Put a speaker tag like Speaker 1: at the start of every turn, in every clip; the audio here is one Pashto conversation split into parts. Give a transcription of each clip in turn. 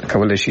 Speaker 1: کولای شي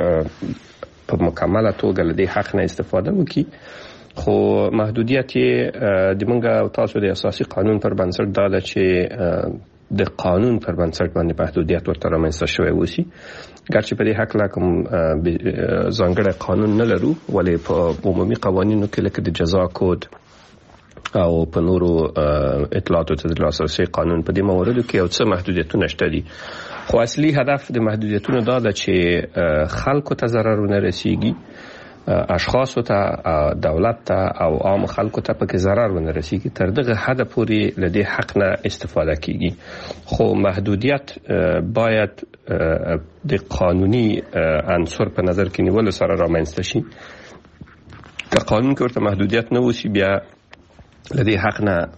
Speaker 1: چې په مکمله توګه له دې حق نه استفاده وکړي. خو محدودیت یې د موږ او تاسو د اساسي قانون پر بنسټ دا ده چې د قانون پر بنسټ باندې محدودیت ورته رامنځته شوی وسی. ګرچې په دې حق لا کوم ځانګړی قانون نه لرو، ولې په عمومي قوانینو کې لکه د جزا کود او په نورو اطلاعاتو ته د لاسرسي قانون په دې مواردو کې یو څه محدودیتونه شته دي. خو اصلي هدف د محدودیتونو دا ده چې خلکو ته ضرر ونه رسیږي، اشخاصو ته، دولت ته او عام خلکو ته پکې ضرر ونه رسیږي. تر دغه حد پورې له دې حق نه استفاده کیږي. خو محدودیت باید د قانوني عنصر په نظر کې نیولو سره رامنځته شي. که قانون کې ورته محدودیت نه وسی، بیا له دې حق نه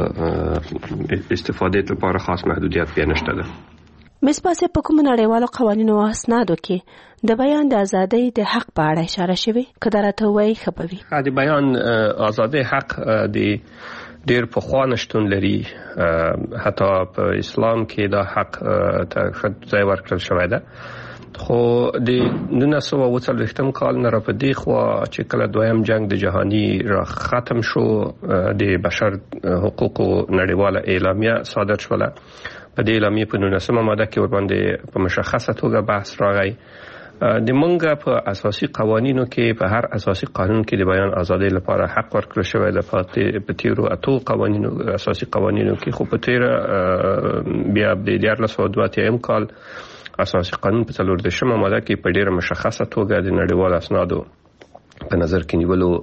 Speaker 1: په استفاده لپاره خاص محدودیت بیا نشته ده.
Speaker 2: مصباح په کوم نړیوالو قوانینو او اسنادو کې د بیان د ازادۍ د حق په اړه اشاره شوی؟ که درته وایي ښه به وي.
Speaker 1: د بیان ازادۍ حق د ډیر پخوا نشتون لري. حتی په اسلام کې دا حق ته ځای ورکړل شوی ده. خو د 1940 کال نه را په دې خوا چې کله دویم جنگ د جهانی را ختم شو، د بشر حقوقو نړیواله اعلامیه صادر شوله. په دې اعلامیه په 19 ماده کې ورباندې په مشخصه توګه بحث راغی. د منګه په اساسي قوانینو کې په هر اساسي قانون کې د بیان ازادۍ لپاره حق ورکړل شوی د په تیرو اتو قوانینو اساسي قوانینو کې. خو په تیر بیا د 1932 کال اساسي قانون په 14 ماده کې په ډیره مشخصه توګه د نړیوال اسنادو په نظر کې نیولو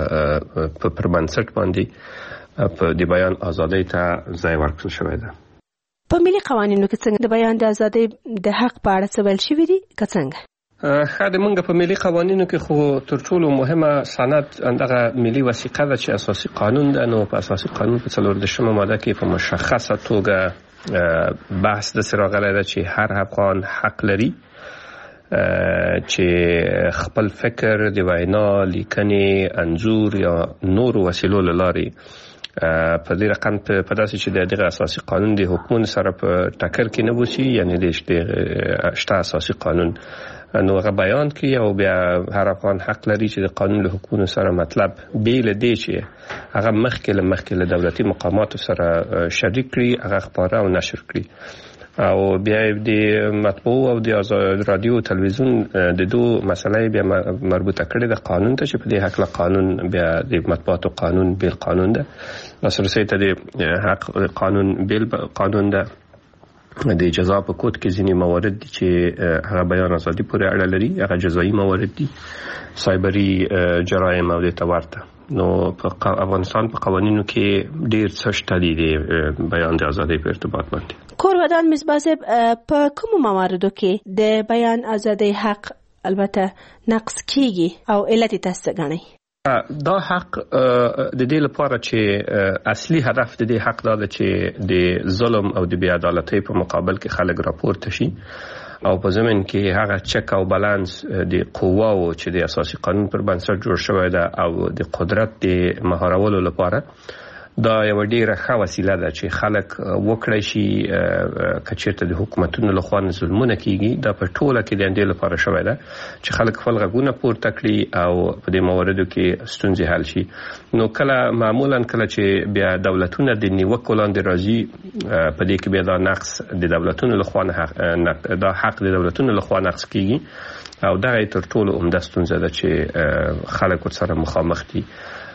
Speaker 1: پر بنسټ باندې د بیان ازادۍ ته ځای ورکړل شوی ده.
Speaker 2: په ملي قوانینو کې څنګه د بیان د ازادۍ د حق په اړه څه ویل شوي دي؟ که څنګه؟
Speaker 1: د موږ په ملي قوانینو کې خو تر ټولو مهمه سند دغه ملي وثیقه ده چې اساسي قانون ده. نو په اساسي قانون په 14 ماده کې په مشخصه توګه بحث د سراغله ده چې هر افغان حق لري چې خپل فکر د وینا، لیکنې، انځور یا نور وسیلو له لارې په دې رقم په داسې چې دغه اساسي قانون د حکومت سره په ټکر کې نه وسی، یعنی د شته اساسي قانون نو هغه بیان کوي او بیا هر افغان حق لري چې د قانون له حکومت سره مطلب بیل دی چې هغه مخکې له دولتي مقاماتو سره شریک کړي، هغه خبره او نشر کړي. او بیا د مطبوع او د رادیو تلویزیون د دوه مسلې بیا مربوطه کړي د قانون ته چې په دې حق له قانون بیا د مطبوعاتو قانون بیل قانون ده. لاسرسي ته د حق قانون بیل قانون ده. د جزا په کود کې ځینې موارد دي چې هغه بیان ازادي پورې اړه لري، هغه جزایي موارد دي، سایبري جرایم او د تورته. نو په افغانستان په قوانینو کې ډیر څه شته دي د بیان د ازادۍ په ارتباط باندې.
Speaker 2: کورودان مصباح په کوم مواردو کې د بیان ازادۍ حق البته نقض کیږي او علت تاسو غنئ؟
Speaker 1: دا حق د دې لپاره چې اصلي هدف د دې حق دا ده چې د ظلم او د بې عدالتۍ په مقابل کې خلک راپورته شي او په ضمن کې هغه چک او بالانس د قواو چې د اساسي قانون پر بنسټ جوړ شوی ده او د قدرت د مهارولو لپاره دا یو ډیره ښه وسیله ده چې خلک وکړي شي کچېرته د حکومتونو لخوا ظلمونه کیږي. دا په ټوله کې د اندې لپاره شوی ده چې خلک خپل غږونه پورته کړي او په دې مواردو کې ستونزې حل شي. نو معمولا کله چې بیا دولتونه د نیوکو لاندې راځي، په دې کې بیا دا نقص د دولتونو لخوا دا حق د دولتونو لخوا نقص کیږي او دا تر ټولو عمده ستونزه ده چې خلک ورسره مخامخ دي.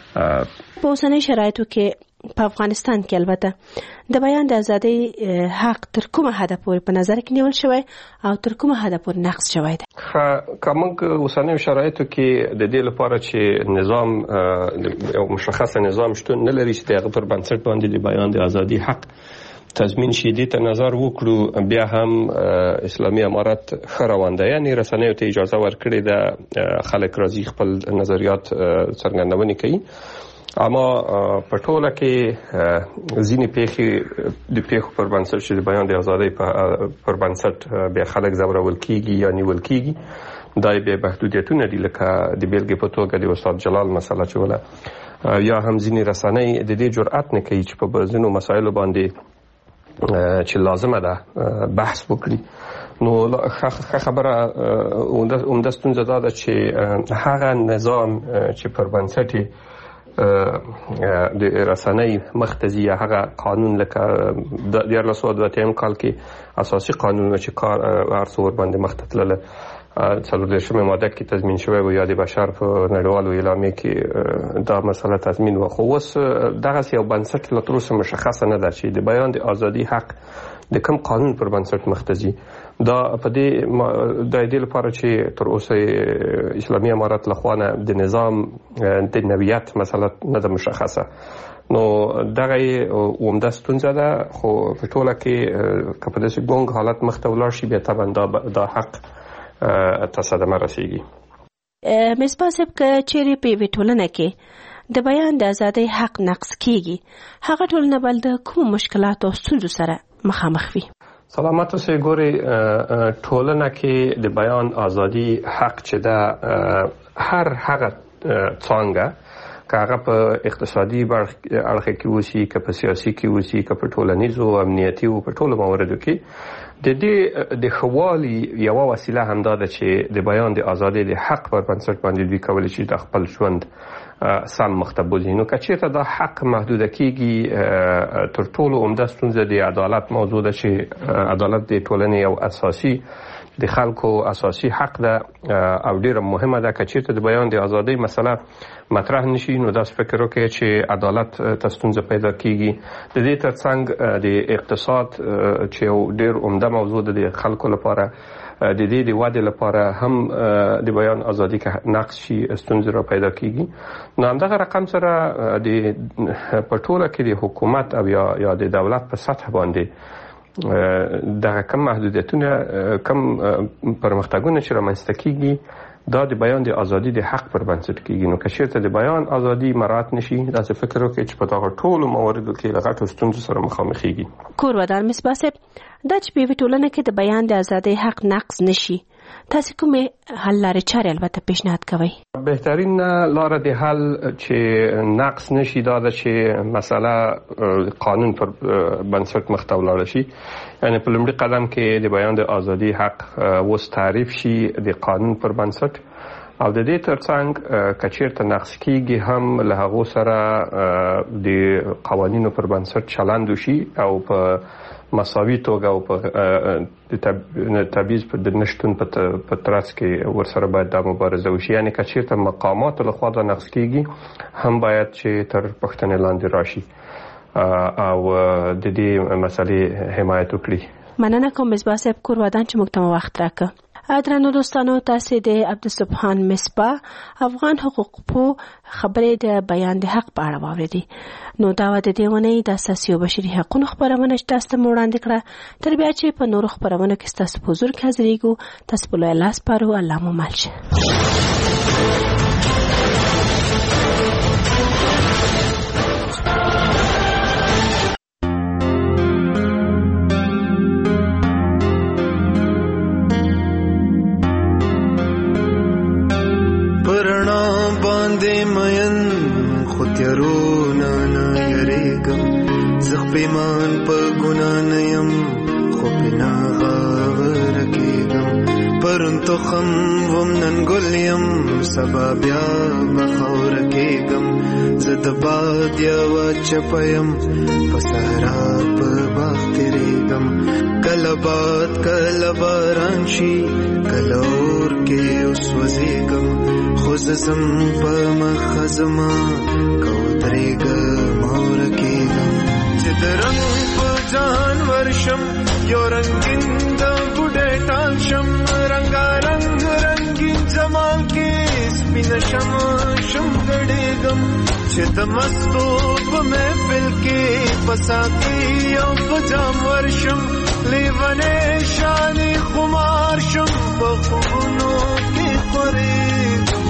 Speaker 2: په اوسنۍ شرایطو کې په افغانستان کې البته د بیان د ازادۍ حق تر کومه حده پورې په نظر کې نیول شوی او تر کومه حده پورې نقض شوی دی؟
Speaker 1: کومه اوسنۍ شرایطو کې د دې لپاره چې نظام یو مشخصه نظام شتون نه لري چې هغه پر بنسټ باندې د بیان د ازادۍ حق تضمین شي، دې ته نظر وکړو. بیا هم اسلامي امارت ښه روان دی، یعنی رسنیو ته اجازه ورکړې ده خلک راځي خپل نظریات څرګندونې کوي. اما په ټوله کې ځینې پیښې د پیښو پر بنسټ چې د بیان د ازادۍ پر بنسټ بیا خلک ځورول کیږي یا نیول کیږي، دا بیا محدودیتونه دي لکه د بیلګې په توګه د استاد جلال مسله چې ولا یا هم ځینې رسنۍ د دې جرأت نه کوي چې په ځینو مسایلو باندې چې لازمه ده بحث وکړي. نو خبره عمده ستونزه دا ده چې هغه نظام چې پر بنسټ د رسنۍ مختزی هغه قانون لکه د 1902 کال کې اساسي قانون چې کار ارسور باندې مختتلله څلورشمه ماده کې تضمین شوی و یا د بشر په نړیوالو اعلامیه کې دا مسله تضمین و. خو اوس دغه یو بنسټ لا تر اوسه مشخصه نه ده چې د بیان د ازادي حق د کوم قانون پر بنسټ مختزی. دا په دې لپاره چې تر اوسه اسلامي امارات لخوا نه د نظام د نوعیت مسله نه ده مشخصه. نو دغه عمده ستونزه ده. خو په ټوله کې که په داسې ګونګ حالت مخ ته ولاړ شي بیا طبعا دا حق تصادم رسیږي.
Speaker 2: مصباح صاحب که چیرې په یوې ټولنه کې د بیان د ازادۍ حق نقض کیږي هغه ټولنه بل د کوم مشکلات او ستونزو سره مخامخ وي؟
Speaker 1: سلامت اوسئ. ګورئ ټولنه کې د بیان ازادي حق چې ده هر هغه څانګه که هغه په اقتصادي اړخ کې وسی که په سیاسي کې وسی که په ټولنیزو امنیتي او په ټولو مواردو کې د دې د خوالي یو وسیله همدا ده چې د بیان د ازادۍ د حق پر بنسټ باندې دوی کولی شي د خپل ژوند سم مخته بوځي. نو که چېرته دا حق محدوده کیږي تر ټولو عمده ستونزه د عدالت موضوع ده چې عدالت د ټولنې یو اساسي د خلکو اساسي حق ده او ډیره مهمه ده. که چېرته د بیان د ازادۍ مسله مطرح نشي نو داس فکر وکړئ چې عدالت ته ستونزه پیدا کیږي. د دې ترڅنګ د اقتصاد چې یو ډیر عمده موضوع ده د خلکو لپاره د دې د وادي لپاره هم د بیان ازادي که نقص شي ستونزې را پیدا کیږي. نو همدغه رقم سره د په ټوله کې د حکومت او یا د دولت په سطح باندې دغه کم محدودیتونه کم پرمختګونه چې رامنځته کیږي دا د بیان د ازادي د حق پر بنسټ کیږي. نو که چېرته د بیان ازادي مراعات نشي داسې فکر وکړئ چې په دغه ټولو مواردو کې له غټو ستونزو سره مخامخېږي.
Speaker 2: کورودار مصباح صاحب دا چې په ټولنه کې د بیان د ازادۍ حق نقض نشي تاسو کومې حل لارې چارې البته پیشنهاد کوئ؟
Speaker 1: بهترین لاره د حل چې نقص نشي دا ده چې مسله قانون پر بنسټ مخته ولاړه شي. یعنی په لومړي قدم کې د بیان د ازادي حق اوس تعریف شي د قانون پر بنسټ او د دې ترڅنګ که چېرته نقص کیږي هم له هغو سره د قوانینو پر بنسټ چلند وشي او په مساوي توګه او په تبعیض د نشتون په ترڅ کې ورسره باید دا مبارزه وشي. یعنی که چېرته مقاماتو لخوا دا نقص کیږي هم باید چې تر پوښتنې لاندې راشي او د دې مسلې حمایت وکړي.
Speaker 2: مننه کوم مصباح صاحب کورودان چې موږ ته وخت راکړ. درنو دوستانو تاسو د عبدالسبحان مصباح افغان حقوق پو خبرې د بیان د حق په اړه واورېدې. نو دا د دې ونې د اساسي او بشري حقوقو خبرونه چې تاسو ته وړاندې کړه تر بیا چې په نورو خبرونو کې تاسو په حضور کې حاضرېږو تاسو په لوی لاس پارو الله مو مل شه.
Speaker 3: پیمان په ګنا نه یم خو پنا غاور کېږم پرون تخم وم نن ګل یم سبا بیا بخور کېږم زه د باد یوه چپه یم په صحرا په باغ تېرېږم کله باد کله باران شي کله اور کې وسوځېږم خو زه ځم په مخه زما که ودرېږم اور کېږم چې د رنګ په ځان ورشم یو رنګین د بوډۍ ټال شم رنګارنګ رنګین جمال کې سپینه شم ګډېږم چې د مستو په محفل کې په ساقي او په جام ورشم لیونی شانې خمار شم په خوبونو کې خورېږم.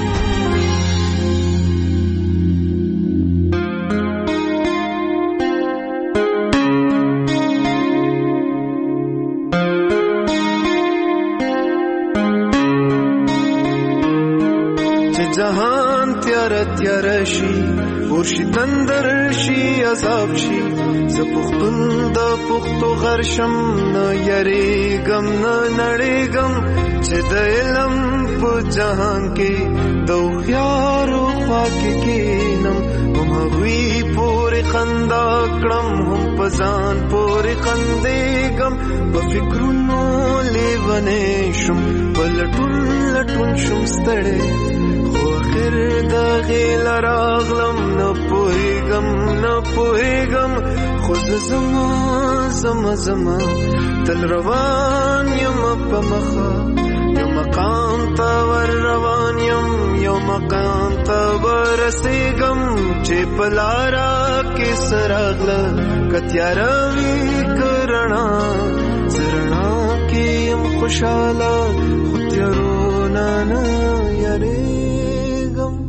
Speaker 3: چې جهان تیار تیار شي ورشي تندر شي عذاب شي زپختون د پختو غرشم نه یریګم نه نړیګم چې د علم په جهان کې د خيارو خواک کېنم هم وی پورې خندا کړم هم پزان پورې خندېګم په فکرونو لیونې شم پلټون لټون شم ستړې خو اخر د غیل راغلم نه پوهېږم خو زما تل روان یم په مخه یو مقام ته ور روان یم یو مقام ته ورسېږم چې په لاره کې سراغله کتیاره وي که رڼا زه رڼا کې یم خوشحاله خو تیارونه نه یریږم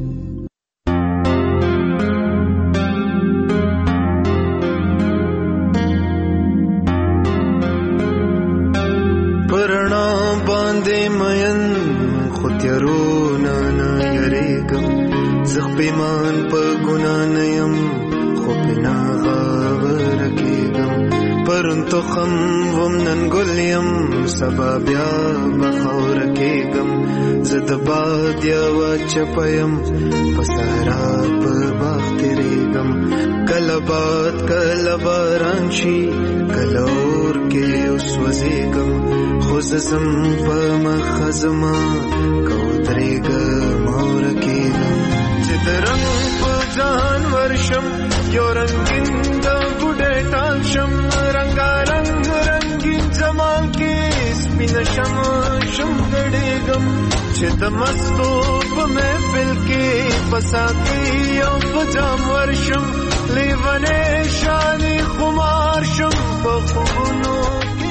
Speaker 3: پرنا باندې مین خو تیارونه نه یریږم زه پیمان په ګناه نه یم خو پې نه غاوره کېږم پرون تخم وم نن ګل یم سبا بیا به خاوره کېږم زه د باد یوه چپه یم په صحرا په باغ تېرېږم کله باد کله باران شي کله اور کې وسوځېږم خو زه ځم په مخه زما که ودرېږم او ورکېږم چې د رنګ په ځان ورشم یو رنګین د بوډۍ ټال شم رنګارنګ رنګین جمال کې سپینه شم ګډېږم چې د مستو په محفل کې په ساقي او په جام ورشم لیونی شانې خمار شم په خوبونو کې